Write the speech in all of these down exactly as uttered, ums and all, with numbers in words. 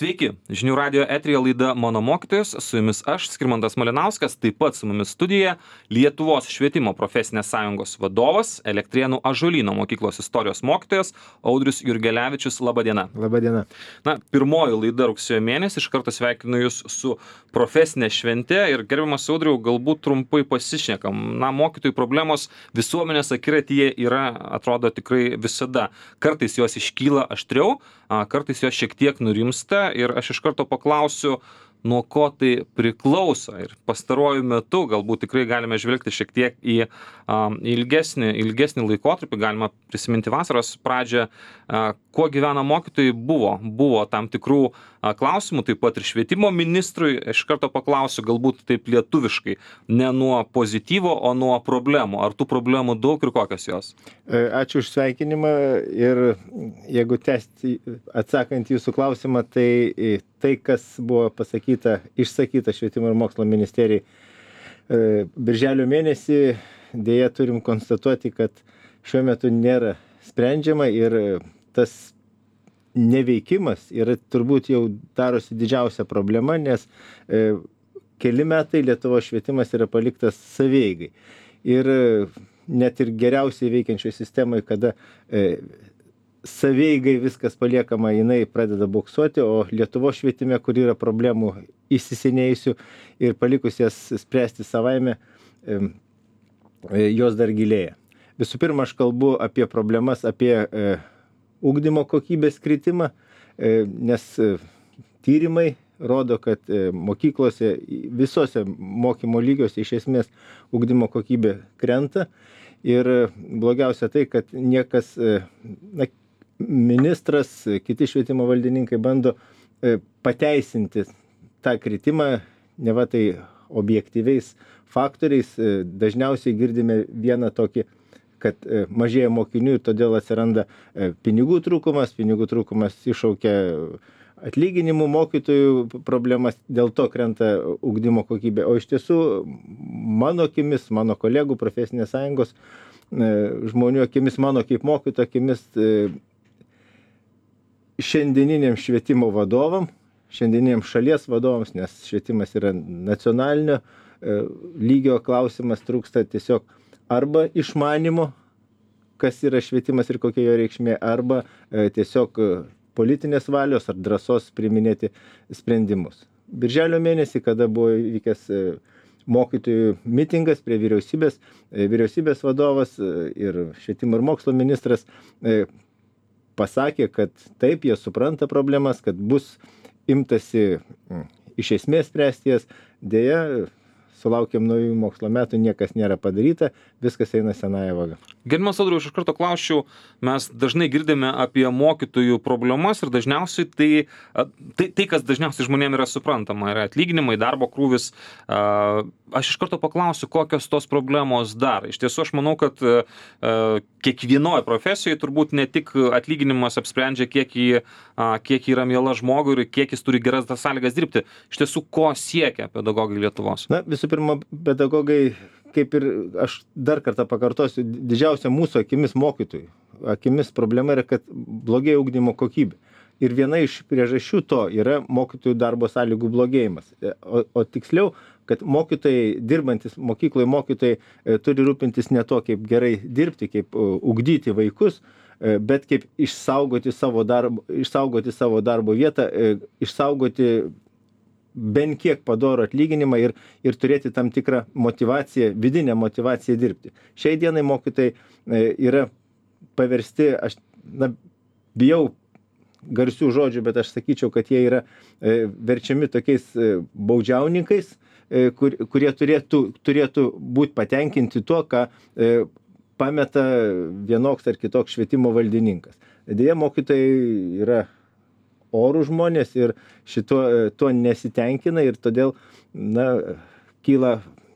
Sveiki, žinių radio eteryje laida Mano mokytojas, su jumis aš, Skirmantas Malinauskas, taip pat su mumis studijoje Lietuvos švietimo profesinės sąjungos vadovas, Elektrėnų Ąžuolyno mokyklos istorijos mokytojas Audrius Jurgelevičius. Labą dieną. Labą dieną. Na, pirmoji laida rugsėjo mėnesį, iš karto sveikinu jūs su profesinė švente ir gerbiamas Audriau, galbūt trumpai pasišnekam. Na, mokytojų problemos visuomenės akiratyje yra, atrodo, tikrai visada. Kartais jos iškyla aštriau, kartais jos šiek tiek nurimsta ir aš iš karto paklausiu, nuo ko tai priklauso. Ir pastaruoju metu galbūt tikrai galime žvelgti šiek tiek į um, ilgesnį, ilgesnį laikotarpį, galima prisiminti vasaros pradžią, uh, kuo gyvena mokytojai buvo. Buvo tam tikrų uh, klausimų, taip pat ir švietimo ministrui. Iš karto paklausiu galbūt taip lietuviškai, ne nuo pozityvo, o nuo problemų. Ar tų problemų daug ir kokios jos? Ačiū už sveikinimą ir jeigu tęsti atsakant jūsų klausimą, tai tai, kas buvo pasakyta, išsakyta švietimo ir mokslo ministerijai birželio mėnesį, dėja turim konstatuoti, kad šiuo metu nėra sprendžiama ir tas neveikimas yra turbūt jau darosi didžiausia problema, nes e, keli metai Lietuvos švietimas yra paliktas savieigai. Ir net ir geriausiai veikiančioje sistemoje, kada e, savieigai viskas paliekama, jinai pradeda buksuoti, o Lietuvos švietime, kur yra problemų įsisenėjusių ir palikusias spręsti savaime, e, e, jos dar gilėja. Visų pirma, aš kalbu apie problemas, apie e, ugdymo kokybės kritimą, e, nes e, tyrimai rodo, kad e, mokyklose, visose mokymo lygiuose iš esmės ugdymo kokybė krenta. Ir blogiausia tai, kad niekas, e, na, ministras, kiti švietimo valdininkai bando e, pateisinti tą kritimą, neva tai objektyviais faktoriais. E, dažniausiai girdime vieną tokį, kad e, mažėja mokinių ir todėl atsiranda e, pinigų trūkumas, pinigų trūkumas iššaukia atlyginimų mokytojų problemas, dėl to krenta ugdymo kokybė. O iš tiesų, mano akimis, mano kolegų profesinės sąjungos e, žmonių akimis, mano kaip mokytojo akimis, e, šiandieniniam švietimo vadovam, šiandieniniam šalies vadovams, nes švietimas yra nacionalinio e, lygio klausimas, trūksta tiesiog arba išmanimo, kas yra švietimas ir kokia jo reikšmė, arba e, tiesiog politinės valios ar drąsos priiminėti sprendimus. Birželio mėnesį, kada buvo įvykęs e, mokytojų mitingas prie vyriausybės, e, vyriausybės vadovas e, ir švietimo ir mokslo ministras e, pasakė, kad taip, jie supranta problemas, kad bus imtasi m, iš esmės spręsti jas. Deja, sulaukėm naujų mokslo metų, niekas nėra padaryta, viskas eina senąją vagą. Gerbiamas Audriau, aš iš karto klausčiau, mes dažnai girdime apie mokytojų problemas ir dažniausiai tai, tai, tai kas dažniausiai žmonėms yra suprantama, yra atlyginimai, darbo krūvis. Aš iš karto paklausiu, kokios tos problemos dar. Iš tiesų, aš manau, kad kiekvienoje profesijoje turbūt ne tik atlyginimas apsprendžia, kiek, jį, kiek yra miela žmogui ir kiek jis turi geras tas sąlygas dirbti. Iš tiesų, ko siekia pedagogai Lietuvos? Na, visų pirma, pedagogai, kaip ir aš dar kartą pakartosiu, didžiausia mūsų akimis mokytojų akimis problema yra, kad blogėja ugdymo kokybė. Ir viena iš priežasčių to yra mokytojų darbo sąlygų blogėjimas. O, o tiksliau, kad mokytojai, dirbantis mokykloje mokytojai, e, turi rūpintis ne to, kaip gerai dirbti, kaip uh, ugdyti vaikus, e, bet kaip išsaugoti savo darbo, išsaugoti savo darbo vietą, e, išsaugoti bent kiek padorų atlyginimą ir, ir turėti tam tikrą motivaciją, vidinę motivaciją dirbti. Šiai dienai mokytojai e, yra paversti, aš na, bijau garsių žodžių, bet aš sakyčiau, kad jie yra e, verčiami tokiais e, baudžiauninkais, e, kur, kurie turėtų, turėtų būti patenkinti tuo, ką e, pameta vienoks ar kitoks švietimo valdininkas. Deja, mokytojai yra orų žmonės ir šito tuo nesitenkina ir todėl na, kyla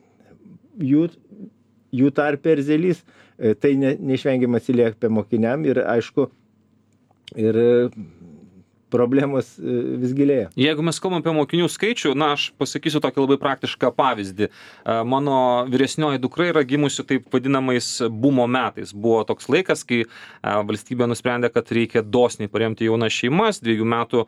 jų, jų tarpe erzelys, tai ne, neišvengiamai atsiliepia mokiniam ir aišku, ir problemos vis gilėja. Jeigu mes kalbam apie mokinių skaičių, na, aš pasakysiu tokį labai praktišką pavyzdį. Mano vyresnioji dukra yra gimusi taip vadinamais bumo metais. Buvo toks laikas, kai valstybė nusprendė, kad reikia dosniai paremti jaunas šeimas, dviejų metų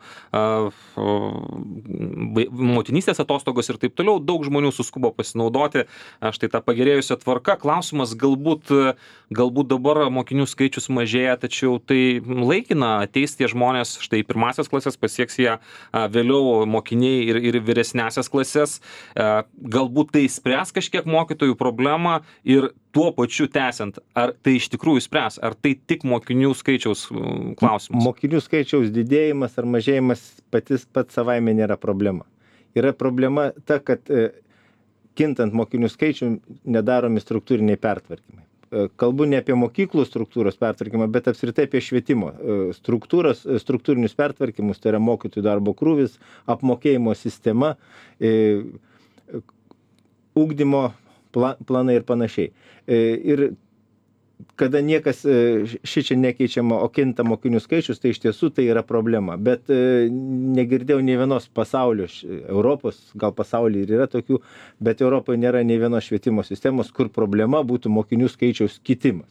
motinystės atostogos ir taip toliau. Daug žmonių suskubo pasinaudoti štai tą pagerėjusią tvarką. Klausimas, galbūt, galbūt dabar mokinių skaičius mažėja, tačiau tai laikina, ateis tie žmonės, štai pirmasias klasės pasieks ją vėliau mokiniai ir, ir vyresnesias klasės. Galbūt tai spręs kažkiek mokytojų problemą ir tuo pačiu tęsiant, ar tai iš tikrųjų spręs, ar tai tik mokinių skaičiaus klausimas? Mokinių skaičiaus didėjimas ar mažėjimas patys pats savaime nėra problema. Yra problema ta, kad kintant mokinių skaičių nedaromi struktūriniai pertvarkymai. Kalbu ne apie mokyklų struktūros pertvarkymą, bet apskritai apie švietimo struktūros, struktūrinius pertvarkymus, tai yra mokytojų darbo krūvis, apmokėjimo sistema, ugdymo planai ir panašiai. Ir kada niekas šičia nekeičiama, o kinta mokinių skaičius, tai iš tiesų tai yra problema. Bet negirdėjau nei vienos pasaulio, Europos, gal pasaulyje ir yra tokių, bet Europoje nėra nei vienos švietimo sistemos, kur problema būtų mokinių skaičiaus kitimas.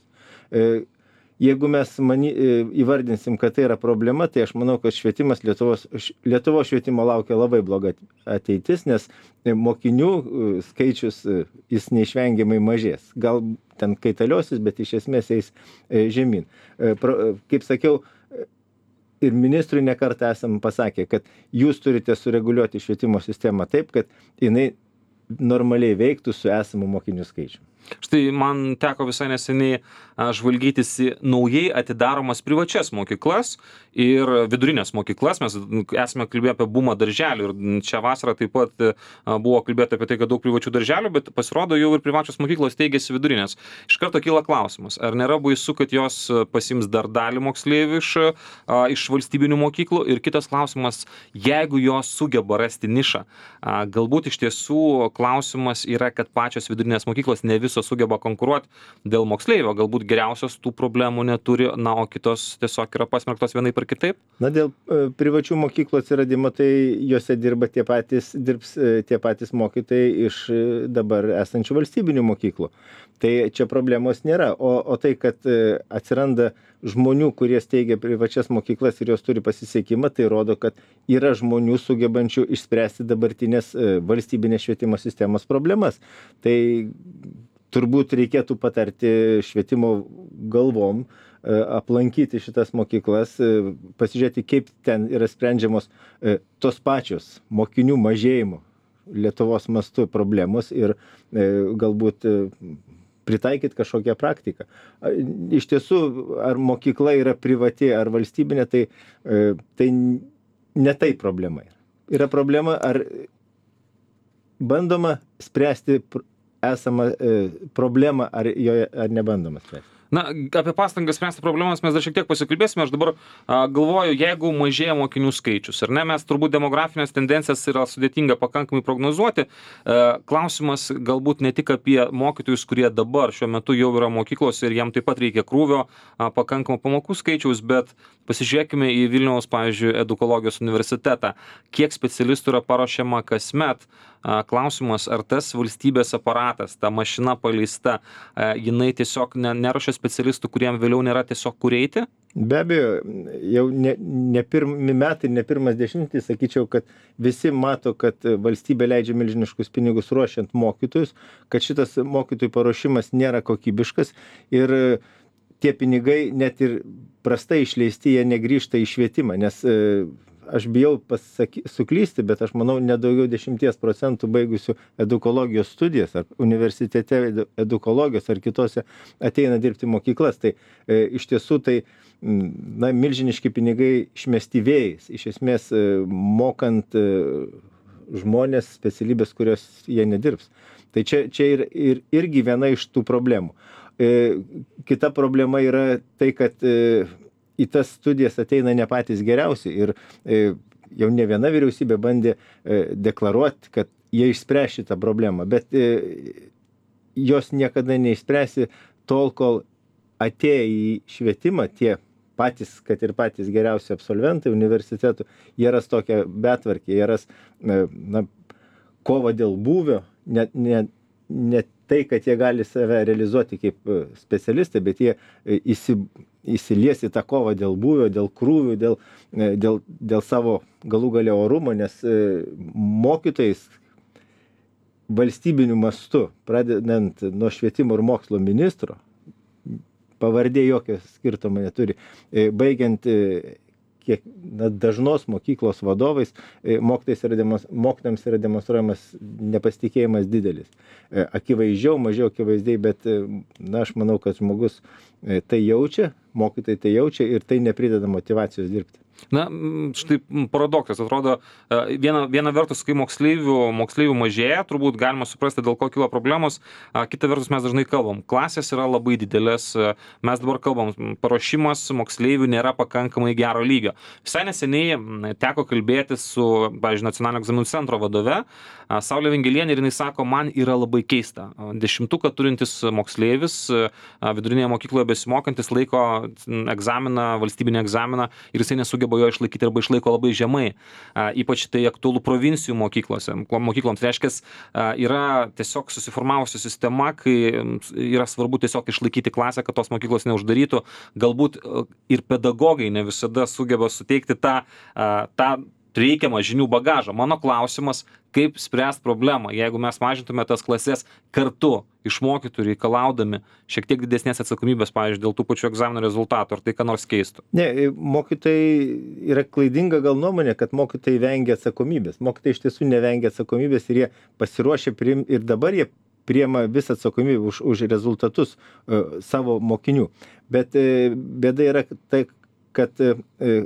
Jeigu mes mani, įvardinsim, kad tai yra problema, tai aš manau, kad švietimas Lietuvos, Lietuvos švietimo laukia labai bloga ateitis, nes mokinių skaičius jis neišvengiamai mažės. Gal ten kaitaliosis, bet iš esmės eis žemyn. Kaip sakiau, ir ministrui nekartą esam pasakę, kad jūs turite sureguliuoti švietimo sistemą taip, kad jinai normaliai veiktų su esamu mokinių skaičiu. Štai man teko visai neseniai žvalgytis į naujai atidaromas privačias mokyklas ir vidurinės mokyklas. Mes esame kalbėję apie bumą darželių ir čia vasarą taip pat buvo kalbėta apie tai, kad daug privačių darželių, bet pasirodo jau ir privačios mokyklos teigiasi vidurinės. Iš karto kyla klausimas, ar nėra baisu, kad jos pasiims dar dalį moksleivių iš, iš valstybinių mokyklų, ir kitas klausimas, jeigu jos sugeba rasti nišą, galbūt iš tiesų klausimas yra, kad pačios vidurinės mokyklos ne visos sugeba konkuruoti dėl moksleivio, galbūt geriausios tų problemų neturi, na, o kitos tiesiog yra pasmerktos vienaip ar kitaip? Na, dėl e, privačių mokyklų atsiradimo, tai juose dirba tie patys, dirbs e, tie patys mokytojai iš e, dabar esančių valstybinių mokyklų. Tai čia problemos nėra, o, o tai, kad e, atsiranda žmonių, kurie steigia privačias mokyklas ir jos turi pasisekimą, tai rodo, kad yra žmonių sugebančių išspręsti dabartinės e, valstybinės švietimo sistemos problemas. Tai turbūt reikėtų patarti švietimo galvom, aplankyti šitas mokyklas, pasižiūrėti, kaip ten yra sprendžiamos tos pačios mokinių mažėjimo Lietuvos mastu problemos ir galbūt pritaikyti kažkokią praktiką. Iš tiesų, ar mokykla yra privati ar valstybinė, tai, tai ne tai problema yra. Yra problema, ar bandoma spręsti esamą e, problemą, ar, joje, ar nebandoma spręsti. Na, apie pastangas spręsti problemas mes dar šiek tiek pasikalbėsime. Aš dabar a, galvoju, jeigu mažėja mokinių skaičius, ar ne, mes turbūt demografinės tendencijas yra sudėtinga pakankamai prognozuoti. E, klausimas galbūt ne tik apie mokytojus, kurie dabar šiuo metu jau yra mokyklos ir jam taip pat reikia krūvio a, pakankamo pamokų skaičiaus, bet pasižiūrėkime į Vilniaus, pavyzdžiui, edukologijos universitetą. Kiek specialistų yra paruošiama kasmet? A, klausimas, ar tas valstybės aparatas, ta mašina paleista, a, jinai tiesiog ne, neruošia specialistų, kuriem vėliau nėra tiesiog kur eiti? Be abejo, jau ne, ne pirmi metai, ne pirmas dešimtmetis, sakyčiau, kad visi mato, kad valstybė leidžia milžiniškus pinigus ruošiant mokytojus, kad šitas mokytojų paruošimas nėra kokybiškas ir tie pinigai net ir prastai išleisti, jie negrįžta į švietimą, nes aš bijau pasaky, suklysti, bet aš manau, nedaugiau dešimties procentų baigusių edukologijos studijas ar universitete edukologijos ar kitose ateina dirbti mokyklas. Tai e, iš tiesų tai na, milžiniški pinigai išmesti vėjais, iš esmės e, mokant e, žmonės specialybės, kurios jie nedirbs. Tai čia, čia ir, ir, irgi viena iš tų problemų. E, kita problema yra tai, kad e, į tas studijas ateina ne patys geriausi ir e, jau ne viena vyriausybė bandė e, deklaruoti, kad jie išspręs šitą problemą, bet e, jos niekada neišspręsi tol, kol atėję į švietimą tie patys, kad ir patys geriausi absolventai universitetų, jie ras tokią betvarkę, jie ras na, kovą dėl būvio, net ne, ne tai, kad jie gali save realizuoti kaip specialistai, bet jie įsi, įsilies į tą kovą dėl būvio, dėl krūvių, dėl, dėl, dėl savo galų gale orumo, nes mokytojais valstybiniu mastu, pradedant nuo švietimo ir mokslo ministro, pavardė jokio skirtumo neturi, baigiant kiek na, dažnos mokyklos vadovais, mokytojams yra, mokytojams yra demonstruojamas nepasitikėjimas didelis. Akivaizdžiau, mažiau akivaizdžiai, bet na, aš manau, kad žmogus tai jaučia, mokytojai tai jaučia ir tai neprideda motyvacijos dirbti. Na, štai paradoksas, atrodo, viena, viena vertus, kai moksleivių, moksleivių mažėja, turbūt galima suprasti, dėl ko kilo problemos, kita vertus mes dažnai kalbam, klasės yra labai didelės, mes dabar kalbam, paruošimas moksleivių nėra pakankamai gero lygio. Visai neseniai teko kalbėti su, pavyzdžiui, Nacionalinio egzaminų centro vadove, Saulė Vingelienė, ir jinai sako, man yra labai keista. Dešimtuką turintis moksleivis, vidurinėje mokykloje besimokantis, laiko egzaminą, valstybinį egzaminą ir jisai nesugeba jo išlaikyti arba išlaiko labai žemai. Ypač tai aktualu provincijų mokyklose. Mokykloms reiškia, yra tiesiog susiformavusi sistema, kai yra svarbu tiesiog išlaikyti klasę, kad tos mokyklos neuždarytų. Galbūt ir pedagogai ne visada sugeba suteikti tą, tą reikiamą žinių bagažą. Mano klausimas, kaip spręsti problemą, jeigu mes mažintume tas klasės kartu iš mokytojų reikalaudami šiek tiek didesnės atsakomybės, pavyzdžiui, dėl tų pačių egzaminų rezultatų, ar tai ką nors keistų? Ne, mokytojai yra klaidinga gal nuomonė, kad mokytojai vengia atsakomybės. Mokytojai iš tiesų nevengia atsakomybės ir jie pasiruošę priim, ir dabar jie priima visą atsakomybę už, už rezultatus uh, savo mokinių. Bet uh, bėda yra tai, kad uh,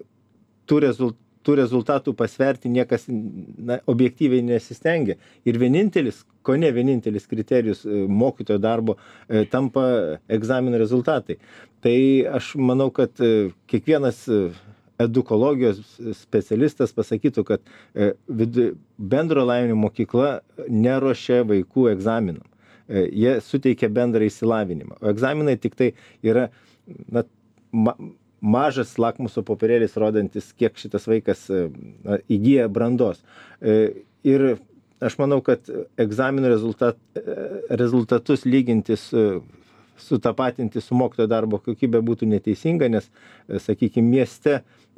tų rezultatų tų rezultatų pasverti niekas na, objektyviai nesistengia. Ir vienintelis, ko ne vienintelis kriterijus mokytojo darbo e, tampa egzaminų rezultatai. Tai aš manau, kad e, kiekvienas edukologijos specialistas pasakytų, kad e, vidu, bendro lavinimo mokykla neruošia vaikų egzaminam. E, jie suteikia bendrą išsilavinimą. O egzaminai tik tai yra na, ma, mažas lakmuso popierėlis, rodantis, kiek šitas vaikas na, įgyja brandos. Ir aš manau, kad egzaminų rezultat, rezultatus lyginti su, sutapatinti su mokytojo darbo kokybė būtų neteisinga, nes, sakykime, mieste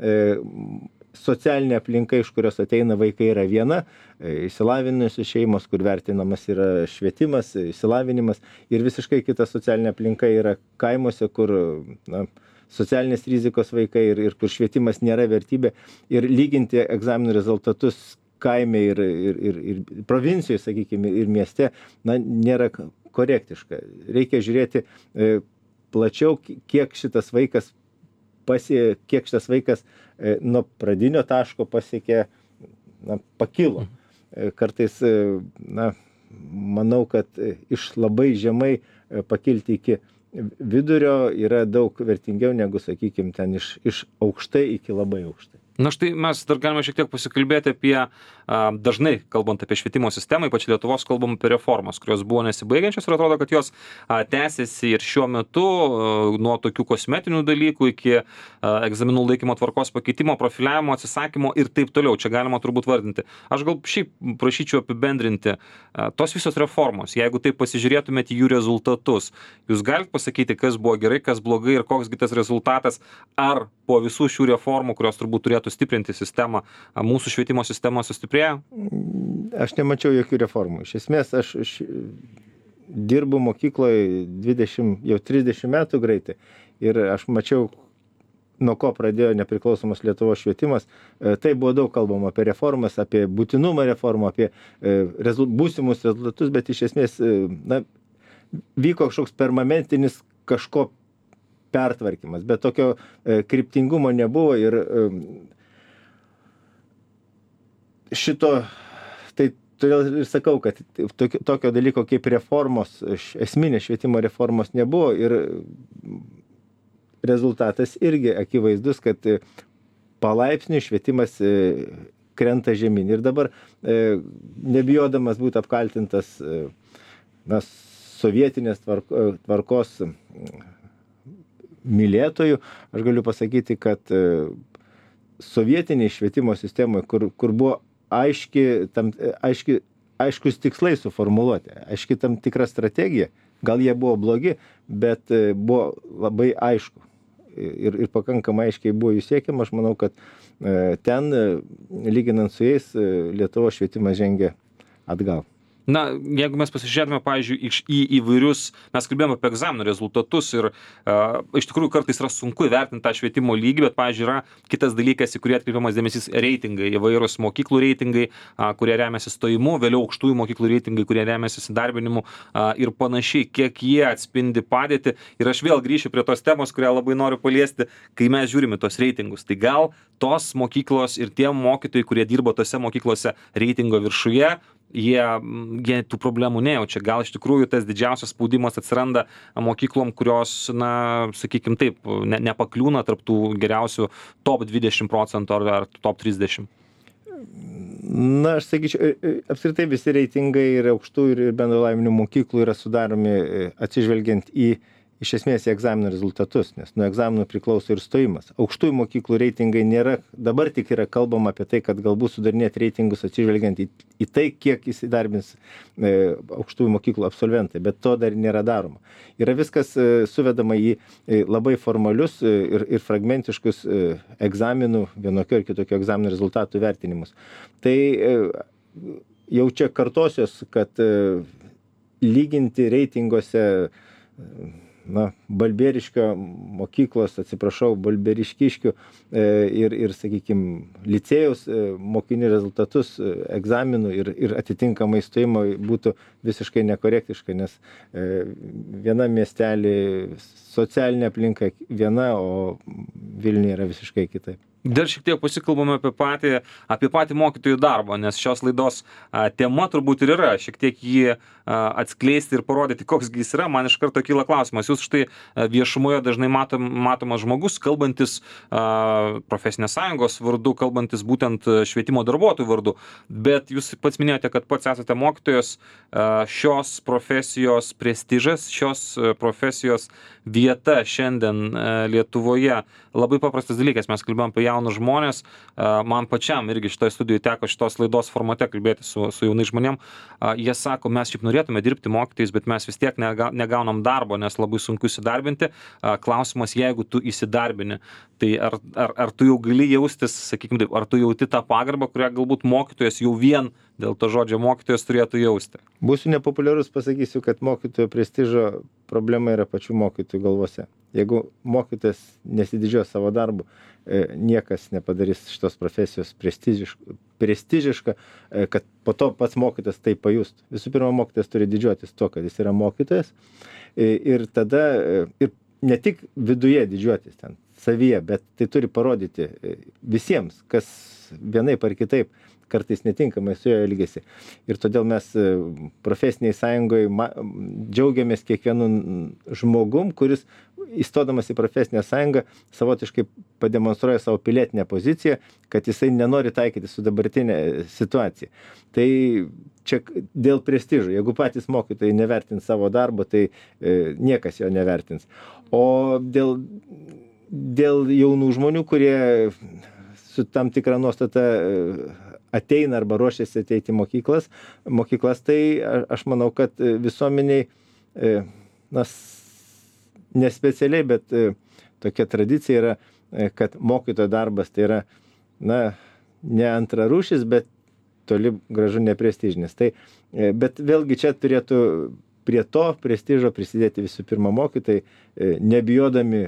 socialinė aplinka, iš kurios ateina vaikai, yra viena, išsilavinusios šeimos, kur vertinamas yra švietimas, išsilavinimas, ir visiškai kita socialinė aplinka yra kaimuose, kur na, socialinės rizikos vaikai ir, ir kur švietimas nėra vertybė. Ir lyginti egzaminų rezultatus kaime ir, ir, ir, ir provincijoje, sakykime, ir mieste, na, nėra korektiška. Reikia žiūrėti e, plačiau, kiek šitas vaikas pasie, kiek šitas vaikas e, nuo pradinio taško pasiekė, na, pakilo. E, kartais, e, na, manau, kad iš labai žemai e, pakilti iki vidurio yra daug vertingiau negu, sakykime, ten iš, iš aukštai iki labai aukštai. Na štai mes dar galime šiek tiek pasikalbėti apie, dažnai kalbant apie švietimo sistemą, ypač Lietuvos kalbam apie reformas, kurios buvo nesibaigiančios ir atrodo, kad jos tęsiasi ir šiuo metu nuo tokių kosmetinių dalykų iki egzaminų laikymo tvarkos pakeitimo, profiliavimo, atsisakymo ir taip toliau. Čia galima turbūt vardinti. Aš gal šiaip prašyčiau apibendrinti tos visos reformos, jeigu taip pasižiūrėtumėte jų rezultatus. Jūs galite pasakyti, kas buvo gerai, kas blogai ir koks kitas rezultatas, ar po visų šių reformų, kurios turbūt turėtų stiprinti sistemą, mūsų švietimo sistema sustiprėjo? Aš nemačiau jokių reformų. Iš esmės, aš, aš dirbu mokykloje dvidešimt, jau trisdešimt metų greitai ir aš mačiau, nuo ko pradėjo nepriklausomas Lietuvos švietimas. Tai buvo daug kalbama apie reformas, apie būtinumą reformų, apie rezult, būsimus rezultatus, bet iš esmės na, vyko kažkoks permanentinis kažko pertvarkymas, bet tokio e, kryptingumo nebuvo ir e, šito, tai todėl ir sakau, kad tokio, tokio dalyko kaip reformos, esminės švietimo reformos nebuvo ir rezultatas irgi akivaizdus, kad palaipsniui švietimas e, krenta žemyn. Ir dabar e, nebijodamas būti apkaltintas e, na, sovietinės tvarko, tvarkos mylėtojų, aš galiu pasakyti, kad sovietiniai švietimo sistemoje, kur, kur buvo aiški, tam, aiški, aiškus tikslai suformuluoti, aiški tam tikra strategija, gal jie buvo blogi, bet buvo labai aišku ir, ir pakankamai aiškiai buvo jų siekiama. Aš manau, kad ten, lyginant su jais, Lietuvos švietimas žengia atgal. Na, jeigu mes pasižiūrėtume, pavyzdžiui, iš, į įvairius, mes kalbėjome apie egzaminų rezultatus ir uh, iš tikrųjų kartais yra sunku įvertinti tą švietimo lygį, bet, pavyzdžiui, yra kitas dalykas, į kurį atkreipiamas dėmesys reitingai, įvairūs mokyklų reitingai, uh, kurie remiasi stojimu, vėliau aukštųjų mokyklų reitingai, kurie remiasi įsidarbinimu uh, ir panašiai, kiek jie atspindi padėtį. Ir aš vėl grįšiu prie tos temos, kurią labai noriu paliesti, kai mes žiūrime tos reitingus. Tai gal tos mokyklos ir tie mokytojai, kurie dirbo tose mokyklose reitingo viršuje, jie, jie tų problemų nejaučia. Gal iš tikrųjų tas didžiausias spaudimas atsiranda mokyklom, kurios, na, sakykim taip, ne, nepakliūna tarp tų geriausių top dvidešimt procentų ar, ar top trisdešimt. Na, aš sakyčiau, apskritai visi reitingai ir aukštų ir bendro lavinimo mokyklų yra sudaromi atsižvelgiant į iš esmės į egzaminų rezultatus, nes nuo egzaminų priklauso ir stojimas. Aukštųjų mokyklų reitingai nėra, dabar tik yra kalbama apie tai, kad galbūt sudarinėti reitingus atsižvelgiant į, į tai, kiek įsidarbins e, aukštųjų mokyklų absolventai, bet to dar nėra daroma. Yra viskas e, suvedama į e, labai formalius e, ir, ir fragmentiškus e, egzaminų, vienokio ir kitokio egzaminų rezultatų vertinimus. Tai e, jau čia kartosios, kad e, lyginti reitinguose e, na, Balbieriškio mokyklos, atsiprašau, Balbieriškiškių e, ir, ir, sakykime, licėjaus e, mokinių rezultatus e, egzaminų ir, ir atitinkamai stojimo būtų visiškai nekorektiška, nes e, viena miestelį socialinė aplinka viena, o Vilniuje yra visiškai kitaip. Dar šiek tiek pasikalbame apie patį, apie patį mokytojų darbą, nes šios laidos a, tema turbūt ir yra šiek tiek jį a, atskleisti ir parodyti, koks jis yra. Man iš karto kyla klausimas. Jūs štai a, viešumoje dažnai matom, matomas žmogus, kalbantis a, profesinės sąjungos vardu, kalbantis būtent švietimo darbuotojų vardu, bet jūs pats minėjote, kad pats esate mokytojas, a, šios profesijos prestižas, šios profesijos vieta šiandien a, Lietuvoje. Labai paprastas dalykas, mes kalbėjom apie jaunus žmonės, man pačiam irgi šitoje studijoje teko šitos laidos formate kalbėti su, su jaunai žmonėm, jie sako, mes šiaip norėtume dirbti mokytojais, bet mes vis tiek negaunam darbo, nes labai sunku įsidarbinti. Klausimas, jeigu tu įsidarbini, tai ar, ar, ar tu jau gali jaustis, sakykime taip, ar tu jauti tą pagarbą, kurią galbūt mokytojas jau vien dėl to žodžio mokytojas turėtų jausti? Būsiu nepopuliarus, pasakysiu, kad mokytojo prestižo problema yra pačių mokytojų galvose. Jeigu mokytojas nesididžiuoja savo darbu, niekas nepadarys šitos profesijos prestižišką, prestižišką, kad po to pats mokytojas tai pajustų. Visų pirma, mokytojas turi didžiuotis to, kad jis yra mokytojas, ir tada, ir ne tik viduje didžiuotis ten savyje, bet tai turi parodyti visiems, kas vienaip ar kitaip kartais netinkamai su jo elgesi. Ir todėl mes profesiniai sąjungoje džiaugiamės kiekvienu žmogum, kuris įstodamas į profesinę sąjungą savotiškai pademonstruoja savo pilietinę poziciją, kad jisai nenori taikyti su dabartinė situacija. Tai čia dėl prestižo. Jeigu patys mokytojai nevertins savo darbo, tai e, niekas jo nevertins. O dėl, dėl jaunų žmonių, kurie su tam tikra nuostata ateina arba ruošiasi ateiti į mokyklas, mokyklas, tai aš manau, kad visuomeniai, na, nespecialiai, bet tokia tradicija yra, kad mokytojo darbas tai yra, na, ne antrarūšis, bet toli gražu neprestižinis. Tai, bet vėlgi čia turėtų prie to prestižo prisidėti visų pirma mokytojai, nebijodami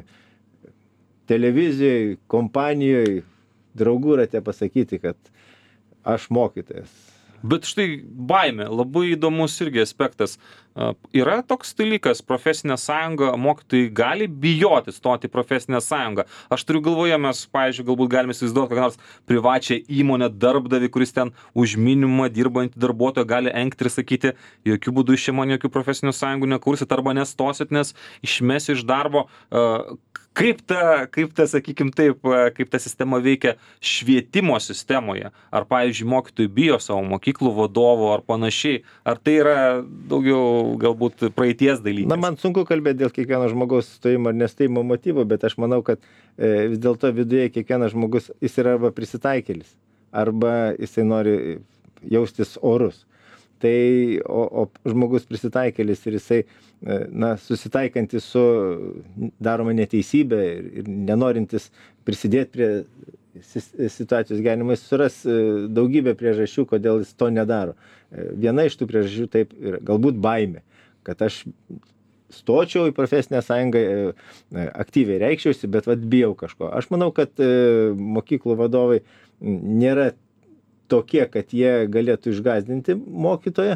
televizijoje, kompanijoje, draugų rate pasakyti, kad aš mokytojas. Bet štai baimė, labai įdomus irgi aspektas. Yra toks dalykas, profesinė sąjunga, mokytojai gali bijoti stoti į profesinę sąjungą. Aš turiu galvoje, mes, pavyzdžiui, galbūt galime įsivaizduoti kokią nors privačią įmonę, darbdavį, kuris ten už minimumą dirbantį darbuotoją gali engti ir sakyti, jokių būdų iš čia man jokių profesinių sąjungų nekursit arba nestosit, nes išmesi iš darbo. Kaip ta, kaip ta, sakykim taip, kaip ta sistema veikia švietimo sistemoje? Ar, pavyzdžiui, mokytojai bijo savo mokyklų vadovo ar panašiai? Ar tai yra daugiau galbūt praeities dalykas? Na, man sunku kalbėti dėl kiekvieno žmogaus stojimo ar nestojimo motyvų, bet aš manau, kad e, vis dėlto viduje kiekvienas žmogus, jis yra arba prisitaikėlis, arba jisai nori jaustis orus. Tai, o, o žmogus prisitaikėlis ir jisai, na, susitaikantis su daroma neteisybė ir, ir nenorintis prisidėti prie situacijos gyvenimo, jis suras daugybę priežasčių, kodėl jis to nedaro. Viena iš tų priežasčių taip ir galbūt baimė, kad aš stočiau į profesinę sąjungą, aktyviai reikščiausi, bet vat bijau kažko. Aš manau, kad mokyklų vadovai nėra tokie, kad jie galėtų išgąsdinti mokytoją,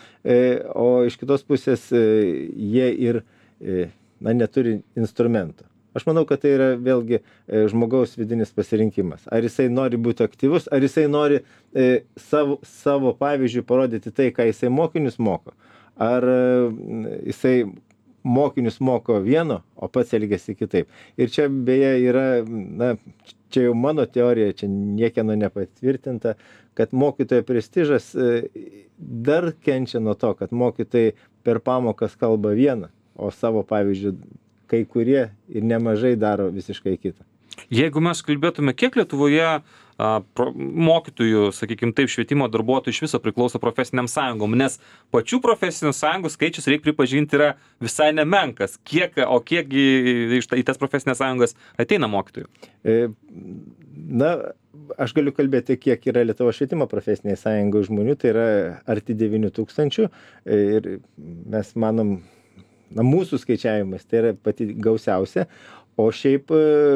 o iš kitos pusės jie ir, na, neturi instrumento. Aš manau, kad tai yra vėlgi žmogaus vidinis pasirinkimas. Ar jisai nori būti aktyvus, ar jisai nori savo, savo pavyzdžių parodyti tai, ką jisai mokinius moko. Ar jisai mokinius moko vieno, o pats elgiasi kitaip. Ir čia beje yra, na, čia jau mano teorija, čia niekieno nepatvirtinta, kad mokytojo prestižas dar kenčia nuo to, kad mokytojai per pamokas kalba vieną, o savo pavyzdžių kai kurie ir nemažai daro visiškai kitą. Jeigu mes kalbėtume, kiek Lietuvoje a, pro, mokytojų, sakykime taip, švietimo darbuotojų iš viso priklauso profesiniam sąjungom, nes pačių profesinių sąjungų skaičius, reikia pripažinti, yra visai nemenkas. Kiek, o kiekgi iš į tas profesinės sąjungas ateina mokytojų? E, na, aš galiu kalbėti, kiek yra Lietuvo švietimo profesiniai sąjungai žmonių, tai yra arti devynių tūkstančių ir mes manom, na, mūsų skaičiavimas tai yra pati gausiausia. O šiaip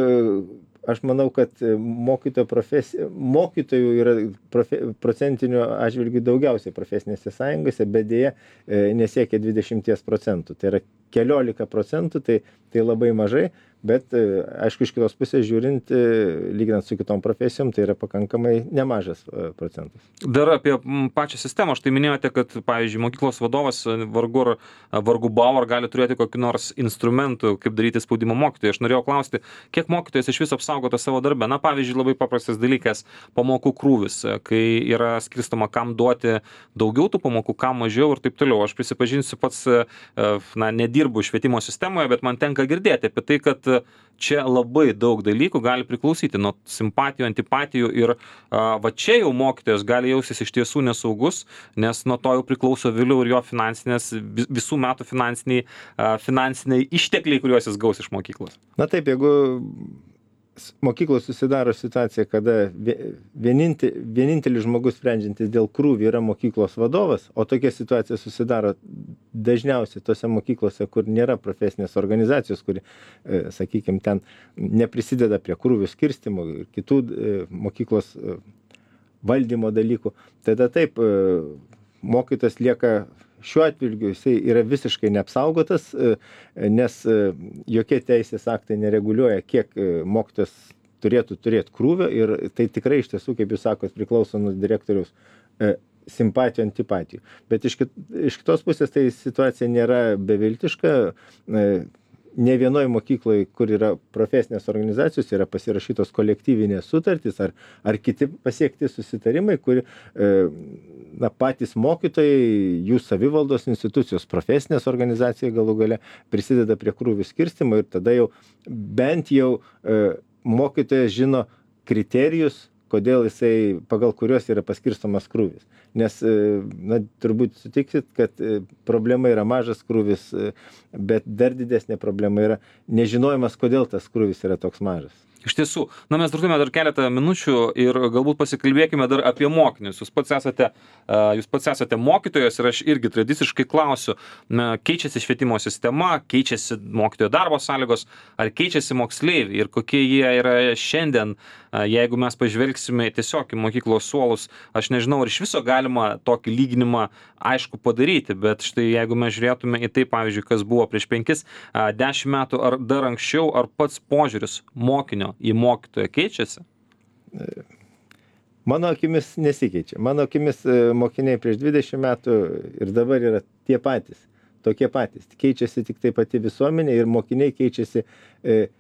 aš manau, kad mokytojo profesija, mokytojų yra profe, procentinių atžvilgių daugiausiai profesinėse sąjungose, bet dėja nesiekia dvidešimt procentų. Tai yra keliolika procentų, tai, tai labai mažai, bet aišku, iš kitos pusės žiūrint, lyginant su kitom profesijom, tai yra pakankamai nemažas procentas. Dar apie pačią sistemą, štai minėjote, kad, pavyzdžiui, mokyklos vadovas vargu, vargu bau ar gali turėti kokį nors instrumentų, kaip daryti spaudimą mokytojui. Aš norėjau klausti, kiek mokytojas iš viso apsaugota savo darbę. Na, pavyzdžiui, labai paprastas dalykas - pamokų krūvis, kai yra skirstama, kam duoti daugiau tų pamokų, kam mažiau ir taip toliau. Aš prisipažinsiu, pats, na, nedirbu švietimo sistemoje, bet man tenka girdėti apie tai, kad čia labai daug dalykų gali priklausyti nuo simpatijų, antipatijų ir a, va čia jau mokytojas gali jaustis iš tiesų nesaugus, nes nuo to jau priklauso vėliau ir jo finansinės, visų metų finansiniai, a, finansiniai ištekliai, kuriuos jis gaus iš mokyklos. Na taip, jeigu mokyklos susidaro situacija, kada vieninti, vienintelis žmogus sprendžiantis dėl krūvį yra mokyklos vadovas, o tokia situacija susidaro dažniausiai tose mokyklose, kur nėra profesinės organizacijos, kuri, sakykime, ten neprisideda prie krūvių skirstimų ir kitų mokyklos valdymo dalykų, tada taip, mokytojas lieka šiuo atvilgiu, jisai yra visiškai neapsaugotas, nes jokie teisės aktai nereguliuoja, kiek mokytojas turėtų turėti krūvio ir tai tikrai iš tiesų, kaip jūs sakot, priklauso nuo direktoriaus simpatijų, antipatijų. Bet iš, kit, iš kitos pusės tai situacija nėra beviltiška. Ne vienoje mokykloje, kur yra profesinės organizacijos, yra pasirašytos kolektyvinės sutartys ar, ar kiti pasiekti susitarimai, kur na, patys mokytojai, jų savivaldos institucijos, profesinės organizacijos galų gale prisideda prie krūvių skirstimo ir tada jau bent jau mokytojas žino kriterijus, kodėl jisai, pagal kuriuos yra paskirstomas krūvis. Nes, na, turbūt sutiksit, kad problema yra mažas krūvis, bet dar didesnė problema yra nežinojimas, kodėl tas krūvis yra toks mažas. Iš tiesų, na mes turime dar keletą minučių ir galbūt pasikalbėkime dar apie mokinius. Jūs pats esate, jūs pats esate mokytojas ir aš irgi tradiciškai klausiu, na, keičiasi švietimo sistema, keičiasi mokytojo darbo sąlygos, ar keičiasi moksleiviai ir kokie jie yra šiandien, jeigu mes pažvelgsime tiesiog į mokyklos suolus. Aš nežinau, ar iš viso galima tokį lyginimą aišku padaryti, bet štai jeigu mes žiūrėtume į tai, pavyzdžiui, kas buvo prieš penkis, dešimt metų ar dar anksčiau, ar pats požiūris mokinio į mokytoją keičiasi? Mano akimis nesikeičia. Mano akimis mokiniai prieš dvidešimt metų ir dabar yra tie patys, tokie patys. Keičiasi tik tai pati visuomenė ir mokiniai keičiasi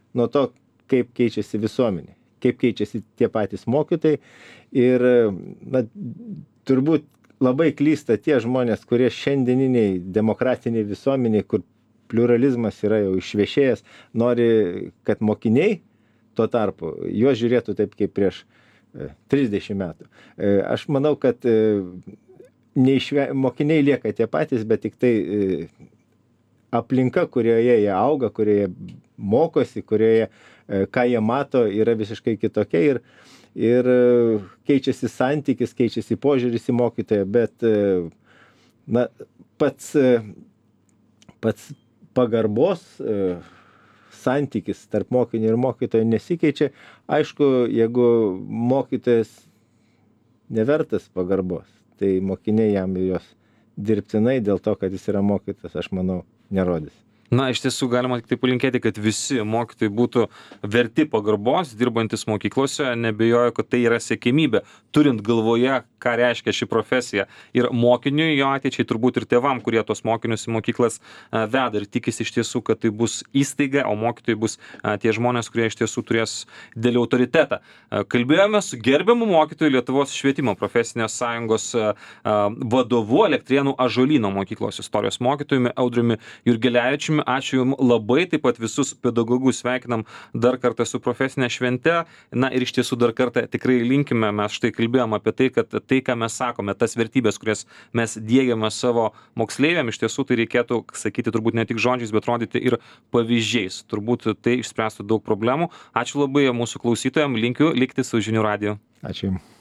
nuo to, kaip keičiasi visuomenė, kaip keičiasi tie patys mokytojai. Ir na, turbūt labai klysta tie žmonės, kurie šiandieniniai demokratiniai visuomeniai, kur pliuralizmas yra jau išviešėjęs, nori, kad mokiniai tuo tarpu juos žiūrėtų taip kaip prieš trisdešimt metų. Aš manau, kad neišve... mokiniai lieka tie patys, bet tik tai aplinka, kurioje jie auga, kurioje mokosi, kurioje ką jie mato, yra visiškai kitokia ir, ir keičiasi santykis, keičiasi požiūris į mokytoją, bet na, pats, pats pagarbos santykis tarp mokinio ir mokytojo nesikeičia. Aišku, jeigu mokytojas nevertas pagarbos, tai mokiniai jam jos dirbtinai dėl to, kad jis yra mokytas, aš manau, nerodys. Na, iš tiesų galima tik tai palinkėti, kad visi mokytojai būtų verti pagarbos, dirbantis mokyklose, nebejoju, kad tai yra siekiamybė, turint galvoje, ką reiškia ši profesija ir mokiniui, jo ateičiai, turbūt ir tėvam, kurie tos mokinius į mokyklas veda ir tikisi iš tiesų, kad tai bus įstaiga, o mokytojai bus tie žmonės, kurie iš tiesų turės didelį autoritetą. Kalbėjome su gerbiamu mokytoju Lietuvos švietimo profesinės sąjungos vadovu, Elektrėnų Ąžuolyno mokyklos istorijos mokytojumi Audriumi Jurgelevičiumi. Ačiū Jums labai, taip pat visus pedagogus sveikinam dar kartą su profesinė švente. Na ir iš tiesų dar kartą tikrai linkime, mes štai kalbėjom apie tai, kad tai, ką mes sakome, tas vertybės, kurias mes diegiame savo moksleiviam, iš tiesų tai reikėtų sakyti turbūt ne tik žodžiais, bet rodyti ir pavyzdžiais. Turbūt tai išspręstų daug problemų. Ačiū labai mūsų klausytojams, linkiu likti su Žinių radiju. Ačiū Jums.